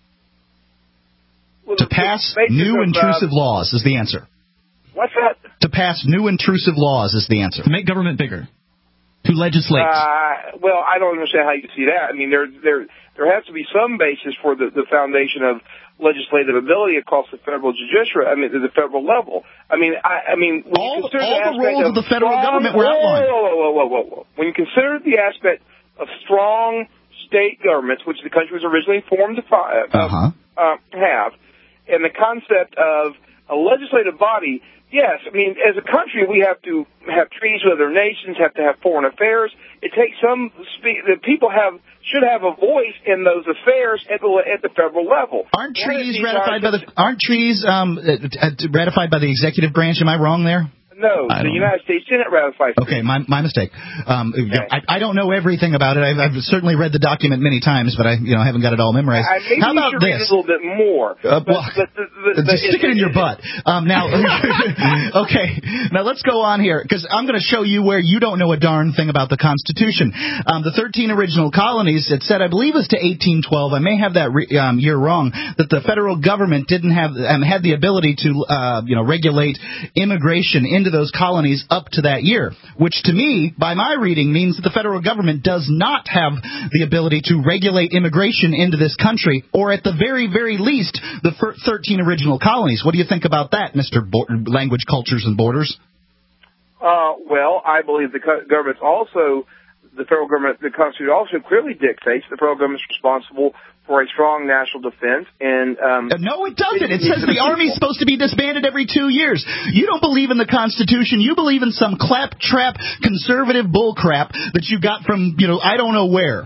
well, To the- pass the basis new of, intrusive uh, laws is the answer. What's that? To pass new intrusive laws is the answer. To make government bigger. To legislate. Uh, well, I don't understand how you see that. I mean, there there there has to be some basis for the, the foundation of legislative ability across the federal judiciary. I mean, at the federal level. I mean, I, I mean, when All- you consider all the aspect roles of the federal strong, government were whoa, outlined. Whoa, whoa, whoa, whoa, whoa, whoa! When you consider the aspect of strong state governments, which the country was originally formed to fi- uh, Uh-huh. uh, have, and the concept of a legislative body. Yes, I mean, as a country, we have to have treaties with other nations, have to have foreign affairs. It takes some, spe- the people have, should have a voice in those affairs at the, at the federal level. Aren't treaties ratified by the aren't treaties um, uh, uh, ratified by the executive branch? Am I wrong there? No, the United States Senate ratified. Okay, my my mistake. Um, okay. I, I don't know everything about it. I've, I've certainly read the document many times, but I you know haven't got it all memorized. I, maybe How you about should this? read it a little bit more. Uh, but, well, but the, the, the, just stick it in your butt. Um, now, okay. Now let's go on here because I'm going to show you where you don't know a darn thing about the Constitution. Um, the thirteen original colonies. It said, I believe, it was to eighteen twelve. I may have that re- um, year wrong. That the federal government didn't have um, had the ability to uh, you know regulate immigration into those colonies up to that year, which to me, by my reading, means that the federal government does not have the ability to regulate immigration into this country, or at the very, very least, the thirteen original colonies. What do you think about that, Mister Bo- Language, Cultures, and Borders? Uh, well, I believe the co- government's also, the federal government, the Constitution also clearly dictates the federal government's responsible for a strong national defense. And um, uh, no, it doesn't. It, it says the Army's supposed to be disbanded every two years. You don't believe in the Constitution. You believe in some claptrap conservative bullcrap that you got from, you know, I don't know where.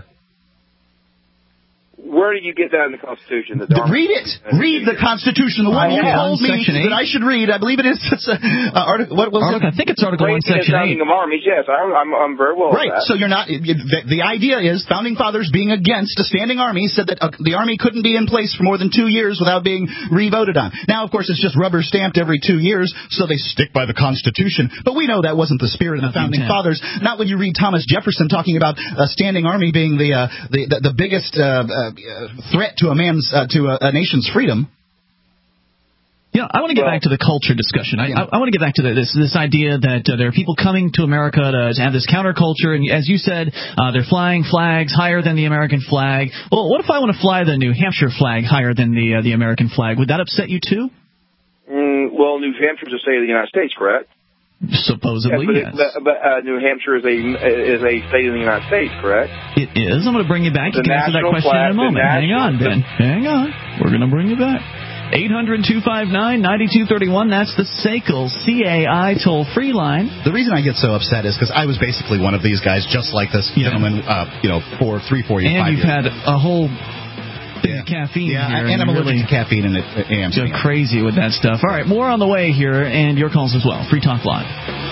Where do you get that in the Constitution? That the read it. Read the Constitution. The one you told me that I should read. I believe it is. It's a, uh, article, what was Article, I think it's Article one, Section eight. Of armies, yes, I'm, I'm, I'm very well. Right. With that. So you're not. The, the idea is founding fathers being against a standing army said that uh, the army couldn't be in place for more than two years without being re-voted on. Now, of course, it's just rubber stamped every two years, so they stick by the Constitution. But we know that wasn't the spirit of the founding fathers. Not when you read Thomas Jefferson talking about a standing army being the uh, the, the the biggest uh, uh, threat to a man's uh, to a, a nation's freedom. Yeah, I want to get well, back to the culture discussion. I, I, I want to get back to the, this this idea that uh, there are people coming to America to, to have this counterculture, and as you said, uh, they're flying flags higher than the American flag. Well, what if I want to fly the New Hampshire flag higher than the uh, the American flag? Would that upset you too? Mm, well, New Hampshire is a state of the United States, correct? Supposedly, yes. But, yes. It, but, but uh, New Hampshire is a is a state of the United States, correct? It is. I'm going to bring you back. The you can answer that question flag, in a moment. Hang on, Ben. Hang on. We're going to bring you back. eight hundred, two five nine, nine two three one. That's the S A C L C A I toll-free line. The reason I get so upset is because I was basically one of these guys, just like this yeah. gentleman, uh, you know, for three, four years, and five you've years. had a whole thing yeah. of caffeine yeah, here. and, and I'm really allergic to caffeine, and it, it amps me crazy with that stuff. All right, more on the way here, and your calls as well. Free Talk Live.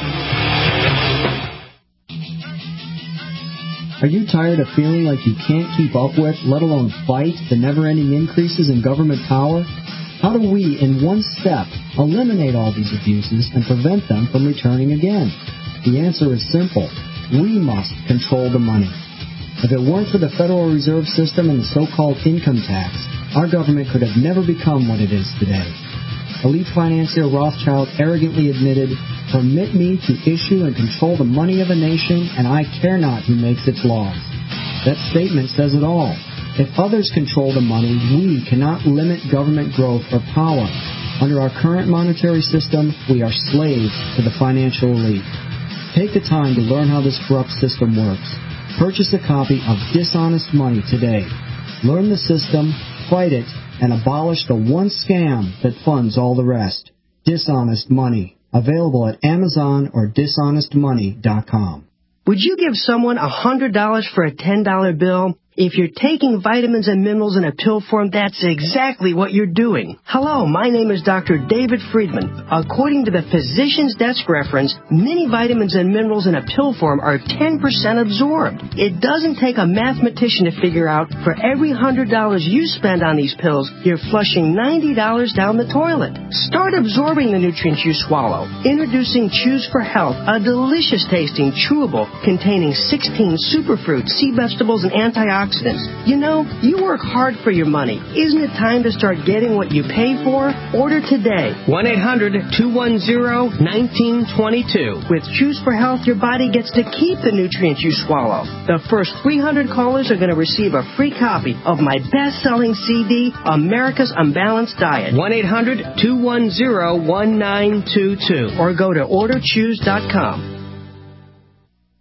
Are you tired of feeling like you can't keep up with, let alone fight, the never-ending increases in government power? How do we, in one step, eliminate all these abuses and prevent them from returning again? The answer is simple. We must control the money. If it weren't for the Federal Reserve System and the so-called income tax, our government could have never become what it is today. Elite financier Rothschild arrogantly admitted, "Permit me to issue and control the money of a nation, and I care not who makes its laws." That statement says it all. If others control the money, we cannot limit government growth or power. Under our current monetary system, we are slaves to the financial elite. Take the time to learn how this corrupt system works. Purchase a copy of Dishonest Money today. Learn the system, fight it, and abolish the one scam that funds all the rest. Dishonest Money. Available at Amazon or dishonest money dot com. Would you give someone one hundred dollars for a ten dollar bill? If you're taking vitamins and minerals in a pill form, that's exactly what you're doing. Hello, my name is Doctor David Friedman. According to the Physician's Desk reference, many vitamins and minerals in a pill form are ten percent absorbed. It doesn't take a mathematician to figure out for every one hundred dollars you spend on these pills, you're flushing ninety dollars down the toilet. Start absorbing the nutrients you swallow. Introducing Choose for Health, a delicious tasting chewable containing sixteen superfruits, sea vegetables, and antioxidants. You know, you work hard for your money. Isn't it time to start getting what you pay for? Order today. one eight hundred, two one zero, one nine two two. With Choose for Health, your body gets to keep the nutrients you swallow. The first three hundred callers are going to receive a free copy of my best-selling C D, America's Unbalanced Diet. one eight hundred, two one zero, one nine two two. Or go to order choose dot com.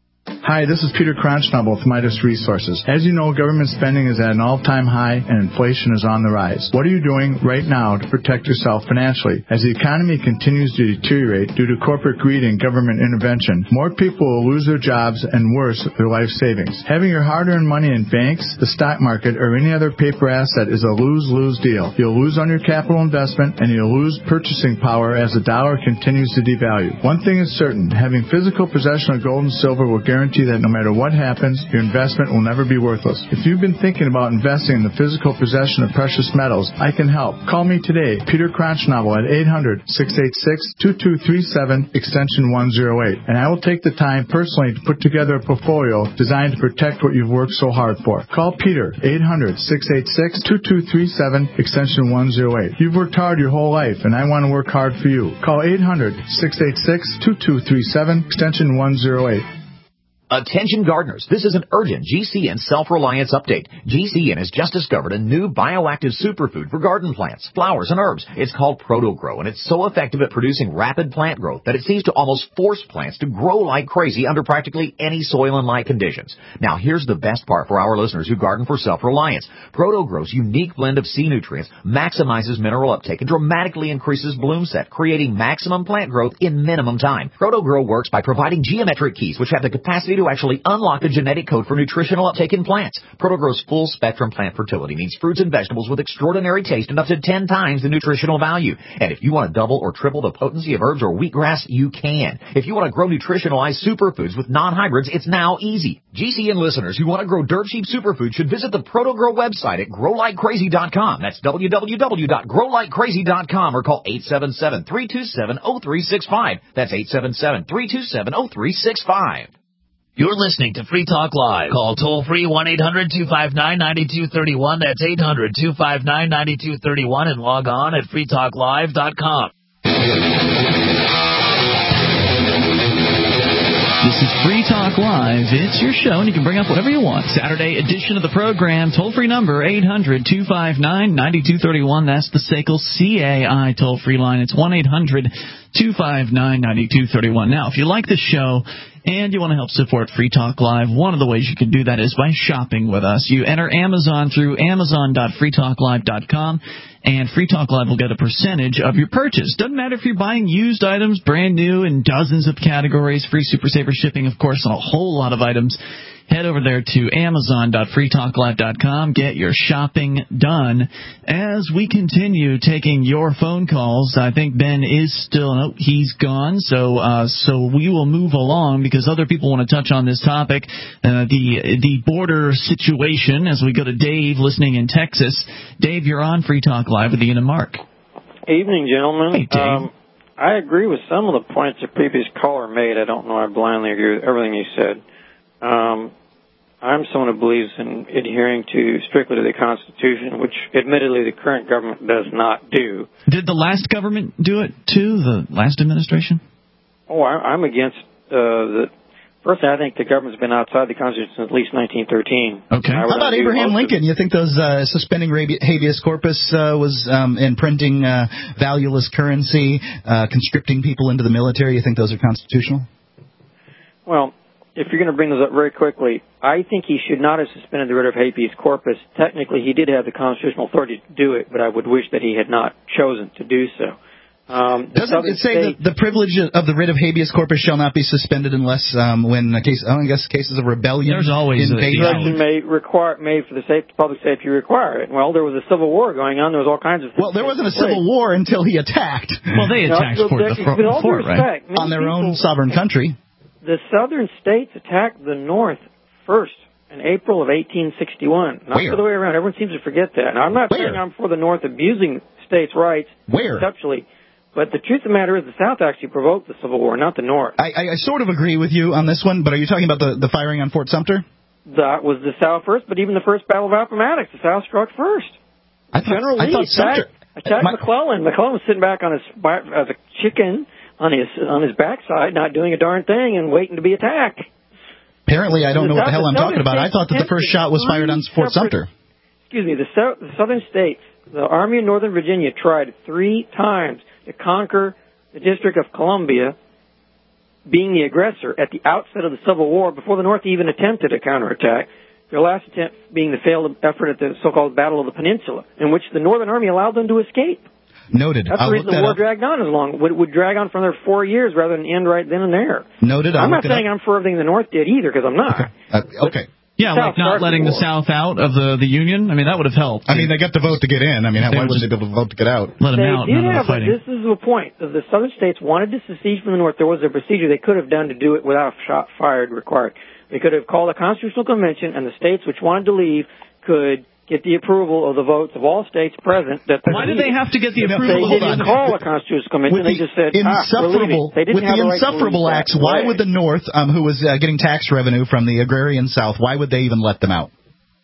Hi, this is Peter Cronschnabel with Midas Resources. As you know, government spending is at an all-time high and inflation is on the rise. What are you doing right now to protect yourself financially? As the economy continues to deteriorate due to corporate greed and government intervention, more people will lose their jobs and worse, their life savings. Having your hard-earned money in banks, the stock market, or any other paper asset is a lose-lose deal. You'll lose on your capital investment and you'll lose purchasing power as the dollar continues to devalue. One thing is certain, having physical possession of gold and silver will guarantee that no matter what happens, your investment will never be worthless. If you've been thinking about investing in the physical possession of precious metals, I can help. Call me today, Peter Cronschnabel, at eight hundred, six eight six, two two three seven, extension one oh eight, and I will take the time personally to put together a portfolio designed to protect what you've worked so hard for. Call Peter, eight hundred, six eight six, two two three seven, extension one oh eight. You've worked hard your whole life, and I want to work hard for you. Call eight hundred, six eight six, two two three seven, extension one oh eight. Attention gardeners, this is an urgent G C N self-reliance update. G C N has just discovered a new bioactive superfood for garden plants, flowers, and herbs. It's called ProtoGrow, and it's so effective at producing rapid plant growth that it seems to almost force plants to grow like crazy under practically any soil and light conditions. Now, here's the best part for our listeners who garden for self-reliance. ProtoGrow's unique blend of sea nutrients maximizes mineral uptake and dramatically increases bloom set, creating maximum plant growth in minimum time. ProtoGrow works by providing geometric keys which have the capacity to actually unlock the genetic code for nutritional uptake in plants. ProtoGrow's full-spectrum plant fertility means fruits and vegetables with extraordinary taste and up to ten times the nutritional value. And if you want to double or triple the potency of herbs or wheatgrass, you can. If you want to grow nutritionalized superfoods with non-hybrids, it's now easy. G C N listeners who want to grow dirt-cheap superfoods should visit the ProtoGrow website at grow like crazy dot com. That's w w w dot grow like crazy dot com or call eight seven seven, three two seven, zero three six five. That's eight seven seven, three two seven, zero three six five. You're listening to Free Talk Live. Call toll-free one eight hundred two five nine nine two three one. That's eight hundred two five nine nine two three one and log on at free talk live dot com. This is Free Talk Live. It's your show, and you can bring up whatever you want. Saturday edition of the program. Toll-free number, eight hundred two five nine nine two three one. That's the S A C L C A I toll-free line. It's one eight hundred two five nine nine two three one. Now, if you like the show and you want to help support Free Talk Live, one of the ways you can do that is by shopping with us. You enter Amazon through amazon dot free talk live dot com, and Free Talk Live will get a percentage of your purchase. Doesn't matter if you're buying used items, brand new, in dozens of categories, free Super Saver shipping, of course, on a whole lot of items. Head over there to amazon dot free talk live dot com. Get your shopping done. As we continue taking your phone calls, I think Ben is still, no, he's gone. So, uh, so we will move along because other people want to touch on this topic, uh, the the border situation. As we go to Dave, listening in Texas. Dave, you're on Free Talk Live with Ian and Mark. Evening, gentlemen. Hey, Dave. Um, I agree with some of the points the previous caller made. I don't know. I blindly agree with everything you said. Um, I'm someone who believes in adhering to strictly to the Constitution, which admittedly the current government does not do. Did the last government do it too, the last administration? Oh, I, I'm against uh, the... Firstly, I think the government's been outside the Constitution since at least nineteen thirteen. Okay. How about Abraham Lincoln? You think those uh, suspending habeas corpus uh, was um, and printing uh, valueless currency, uh, conscripting people into the military, you think those are constitutional? Well, if you're going to bring those up very quickly, I think he should not have suspended the writ of habeas corpus. Technically, he did have the constitutional authority to do it, but I would wish that he had not chosen to do so. Um, Doesn't it say that the privilege of the writ of habeas corpus shall not be suspended unless um, when a case, oh, I guess cases of rebellion, there's always invasion may require made for the safety, public safety require it. Well, there was a civil war going on. There was all kinds of. Well, there wasn't a civil war until he attacked. Well, they attacked no, Fort, the fort, with all due right? respect, on their own sovereign country. The southern states attacked the north first in April of eighteen sixty-one. Not the other way around. Everyone seems to forget that. Now, I'm not Where? saying I'm for the north abusing states' rights. Where? Conceptually. But the truth of the matter is the South actually provoked the Civil War, not the North. I, I, I sort of agree with you on this one, but are you talking about the, the firing on Fort Sumter? That was the South first, but even the first Battle of Appomattox, the South struck first. I thought, General I Lee thought Sumter... attacked, attacked my, McClellan. McClellan was sitting back on his as a chicken on his on his backside, not doing a darn thing and waiting to be attacked. Apparently, I don't know what the hell I'm talking about. I thought that the first shot was fired on Fort Sumter. Excuse me, the, so, the southern states, the Army of Northern Virginia tried three times to conquer the District of Columbia, being the aggressor at the outset of the Civil War, before the North even attempted a counterattack, their last attempt being the failed effort at the so-called Battle of the Peninsula, in which the Northern Army allowed them to escape. Noted. That's I'll the reason the war up. dragged on as long. It would, would drag on for another four years rather than end right then and there. Noted. I'll I'm not look it saying up. I'm for everything the North did either, because I'm not. Okay. Uh, okay. Yeah, The like South not started letting the the war. South out of the, the Union. I mean, that would have helped. I mean, they got the vote to get in. I mean, They why were wouldn't just- they be able to vote to get out? Let them They out. did None of have, the but fighting. this is the point. If the Southern states wanted to secede from the North, there was a procedure they could have done to do it without a shot fired required. They could have called a constitutional convention, and the states which wanted to leave could get the approval of the votes of all states present. That Why did they have to get the They approval? didn't call a constitutional convention. With They the just said, ah, we're insufferable, leaving. They didn't with have the the right to insufferable leave acts, that why way. would the North, um, who was uh, getting tax revenue from the agrarian South, why would they even let them out?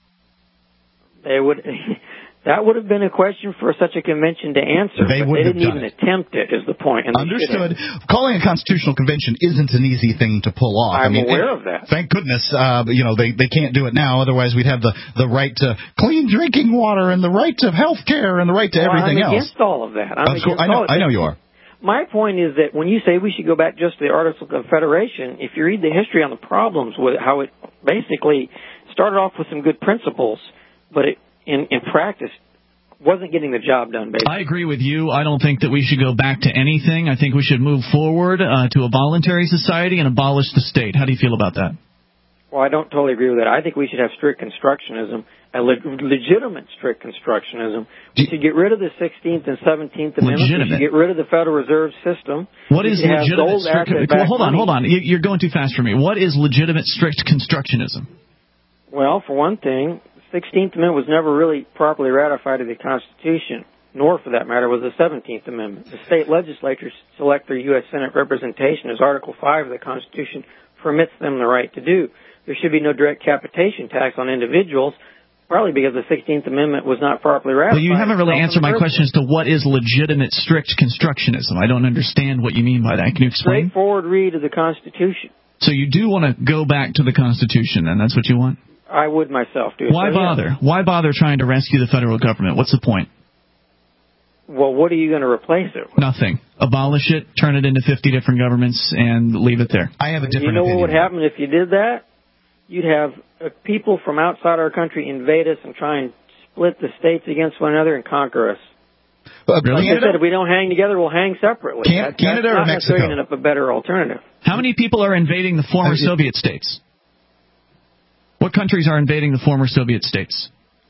They would. That would have been a question for such a convention to answer. They but wouldn't they didn't have even done attempt it. Is the point? And they should Understood. have. Calling a constitutional convention isn't an easy thing to pull off. I'm I mean, aware and of that. Thank goodness, uh, you know, they, they can't do it now. Otherwise, we'd have the, the right to clean drinking water and the right to health care and the right to Well, everything I'm else. against all of that. I'm Of course, against I know, all of it. I know you are. My point is that when you say we should go back just to the Articles of Confederation, if you read the history on the problems with how it basically started off with some good principles, but it, in, in practice, wasn't getting the job done, basically. I agree with you. I don't think that we should go back to anything. I think we should move forward uh, to a voluntary society and abolish the state. How do you feel about that? Well, I don't totally agree with that. I think we should have strict constructionism, a le- legitimate strict constructionism. We should get rid of the sixteenth and seventeenth Amendments. We Legitimate. should get rid of the Federal Reserve System. What We is should have legitimate gold strict... asset-backed Well, hold on, money. hold on. You- You're going too fast for me. What is legitimate strict constructionism? Well, for one thing, the sixteenth Amendment was never really properly ratified in the Constitution, nor, for that matter, was the seventeenth Amendment. The state legislatures select their U S Senate representation, as Article five of the Constitution permits them the right to do. There should be no direct capitation tax on individuals, partly because the sixteenth Amendment was not properly ratified. Well, you haven't really itself in answered the my first question as to what is legitimate strict constructionism. I don't understand what you mean by that. Can you explain? Straightforward read of the Constitution. So you do want to go back to the Constitution, then? That's what you want? I would myself do. Why So, yeah. bother? Why bother trying to rescue the federal government? What's the point? Well, what are you going to replace it with? Nothing. Abolish it, turn it into fifty different governments, and leave it there. I have a You know what would happen if you did that? You'd have uh, people from outside our country invade us and try and split the states against one another and conquer us. Uh, Like I said, if we don't hang together, we'll hang separately. Can- That- Canada that's or not necessarily Mexico? ending up a better alternative. How many people are invading the former Soviet states? What countries are invading the former Soviet states?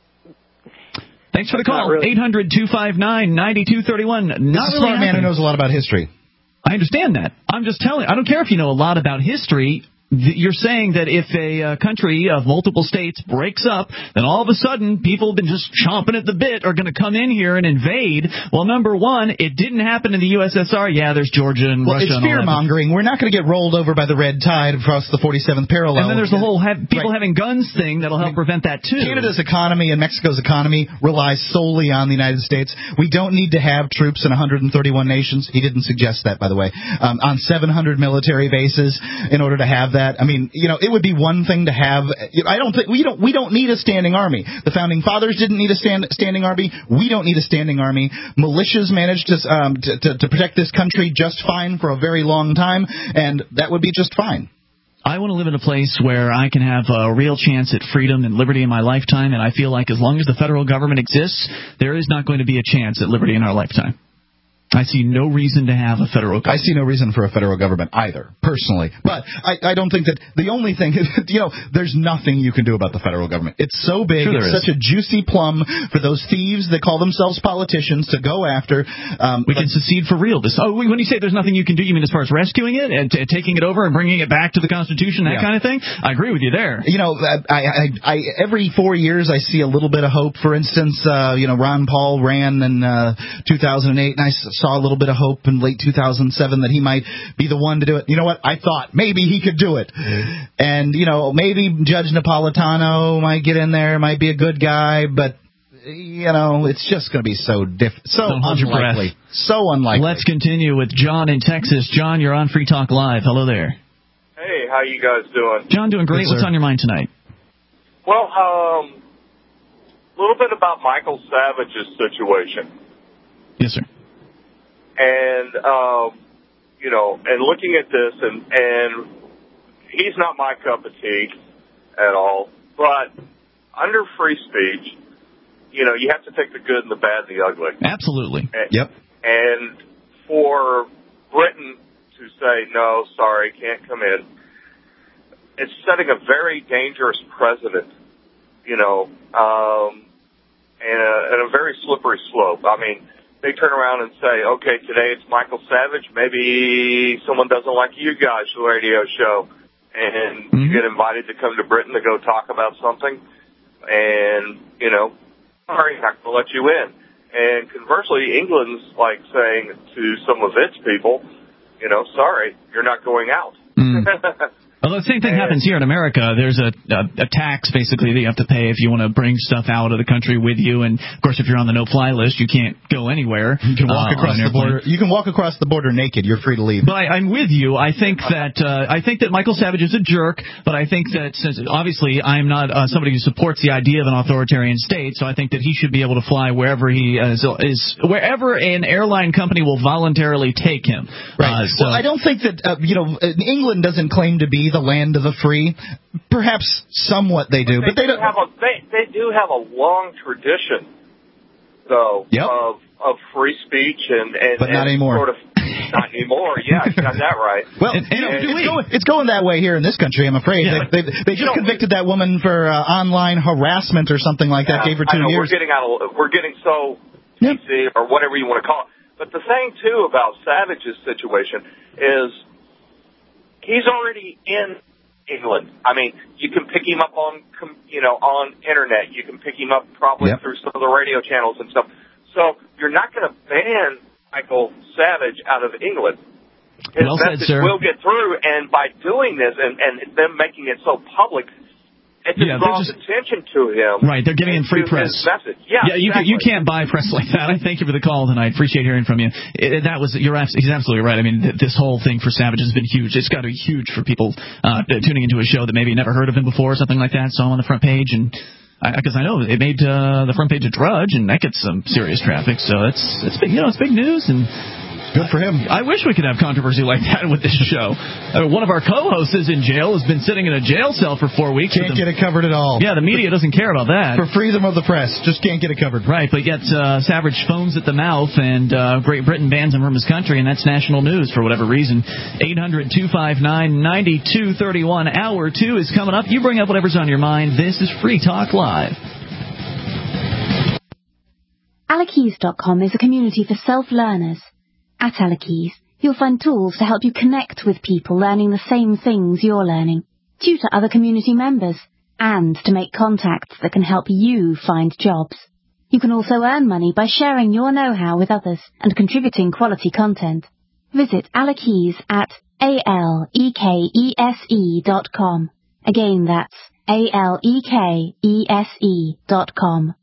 Thanks for the Not call. really. eight hundred two five nine nine two three one. Not This is a really smart man who happening. knows a lot about history. I understand that. I'm just telling. I don't care if you know a lot about history. Th- You're saying that if a uh, country of multiple states breaks up, then all of a sudden people have been just chomping at the bit are going to come in here and invade. Well, number one, it didn't happen in the U S S R. Yeah, there's Georgia and Well, Russia it's and all fear that. mongering. We're not going to get rolled over by the red tide across the forty-seventh parallel. And then there's the whole ha- people Right. having guns thing that'll help prevent that too. Canada's economy and Mexico's economy relies solely on the United States. We don't need to have troops in one hundred thirty-one nations. He didn't suggest that, by the way. Um, on seven hundred military bases in order to have that. I mean, you know, it would be one thing to have. I don't think we don't we don't need a standing army. The founding fathers didn't need a stand, standing army. We don't need a standing army. Militias managed to, um, to, to to protect this country just fine for a very long time, and that would be just fine. I want to live in a place where I can have a real chance at freedom and liberty in my lifetime, and I feel like as long as the federal government exists, there is not going to be a chance at liberty in our lifetime. I see no reason to have a federal government. I see no reason for a federal government either, personally. But I, I don't think that the only thing, you know, there's nothing you can do about the federal government. It's so big. Sure there it's is. such a juicy plum for those thieves that call themselves politicians to go after. Um, We can secede for real. This, oh, when you say there's nothing you can do, you mean as far as rescuing it and t- taking it over and bringing it back to the Constitution, that Yeah. kind of thing? I agree with you there. You know, I, I, I, every four years I see a little bit of hope. For instance, uh, you know, Ron Paul ran in uh, two thousand eight, and I saw a little bit of hope in late two thousand seven that he might be the one to do it. You know what? I thought maybe he could do it. And, you know, maybe Judge Napolitano might get in there, might be a good guy, but, you know, it's just going to be so diff- so Don't hold your unlikely. breath. So unlikely. Let's continue with John in Texas. John, you're on Free Talk Live. Hello there. Hey, how you guys doing? John, doing great. Good, What's sir. on your mind tonight? Well, um, a little bit about Michael Savage's situation. Yes, sir. And, um, you know, and looking at this, and, and he's not my cup of tea at all, but under free speech, you know, you have to take the good and the bad and the ugly. Absolutely. And, yep. And for Britain to say, no, sorry, can't come in, it's setting a very dangerous precedent, you know, um, and, a, and a very slippery slope. I mean, they turn around and say, okay, today it's Michael Savage. Maybe someone doesn't like you guys, the radio show, and mm-hmm. you get invited to come to Britain to go talk about something, and, you know, sorry, I'm not going to let you in. And conversely, England's like saying to some of its people, you know, sorry, you're not going out. Mm. Well, the same thing happens here in America. There's a, a, a tax, basically, that you have to pay if you want to bring stuff out of the country with you. And, of course, if you're on the no-fly list, you can't go anywhere. You can walk uh, across the border. You can walk across the border naked. You're free to leave. But I, I'm with you. I think that uh, I think that Michael Savage is a jerk. But I think that, since obviously I'm not uh, somebody who supports the idea of an authoritarian state, so I think that he should be able to fly wherever he is, is wherever an airline company will voluntarily take him. Right. Uh, so, well, I don't think that uh, you know England doesn't claim to be the land of the free. Perhaps somewhat they do, but they, but they don't have a they, they do have a long tradition, though, yep. of of free speech and and, but and not anymore. Sort of, not anymore. Yeah, you got that right. Well, and, and, and it's, going, it's going that way here in this country, I'm afraid. Yeah, they they, they just convicted that woman for uh, online harassment or something like that. Yeah, gave her two I know, years. We're getting out of we're getting so yep. P C or whatever you want to call it. But the thing too about Savage's situation is he's already in England. I mean, you can pick him up on, you know, on internet. You can pick him up probably yep. through some of the radio channels and stuff. So you're not going to ban Michael Savage out of England. His well message said, sir. will get through, and by doing this and, and them making it so public, it just yeah, draws just, attention to him. Right, they're giving him free press. Message. Yeah, yeah, you, exactly. you can't buy press like that. I thank you for the call tonight. Appreciate hearing from you. It, that was you're he's absolutely right. I mean, th- this whole thing for Savage has been huge. It's got to be huge for people uh, tuning into a show that maybe never heard of him before or something like that. Saw him on the front page, and because I, I know it made uh, the front page of Drudge, and that gets some serious traffic. So it's it's big, you know, it's big news and. Good for him. I wish we could have controversy like that with this show. Uh, one of our co-hosts is in jail, has been sitting in a jail cell for four weeks. Can't get it covered at all. Yeah, the media doesn't care about that. For freedom of the press, just can't get it covered. Right, but yet uh, Savage foams at the mouth, and uh, Great Britain bans him from his country, and that's national news for whatever reason. eight hundred two five nine nine two three one. Hour two is coming up. You bring up whatever's on your mind. This is Free Talk Live. Alakeys dot com is a community for self-learners. At Alakeys, you'll find tools to help you connect with people learning the same things you're learning, tutor other community members, and to make contacts that can help you find jobs. You can also earn money by sharing your know-how with others and contributing quality content. Visit Alakeys at A L E K E S E dot com. Again, that's A L E K E S E dot com.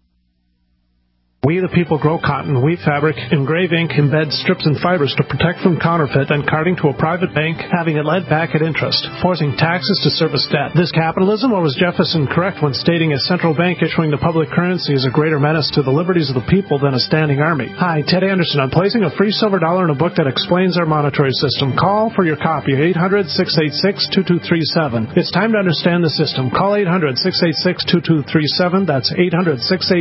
We the people grow cotton, weave fabric, engrave ink, embed strips and fibers to protect from counterfeit and carting to a private bank, having it led back at interest, forcing taxes to service debt. This capitalism, or was Jefferson correct when stating a central bank issuing the public currency is a greater menace to the liberties of the people than a standing army? Hi, Ted Anderson. I'm placing a free silver dollar in a book that explains our monetary system. Call for your copy, eight hundred six eight six two two three seven. It's time to understand the system. Call eight hundred six eight six two two three seven. That's eight hundred six eight six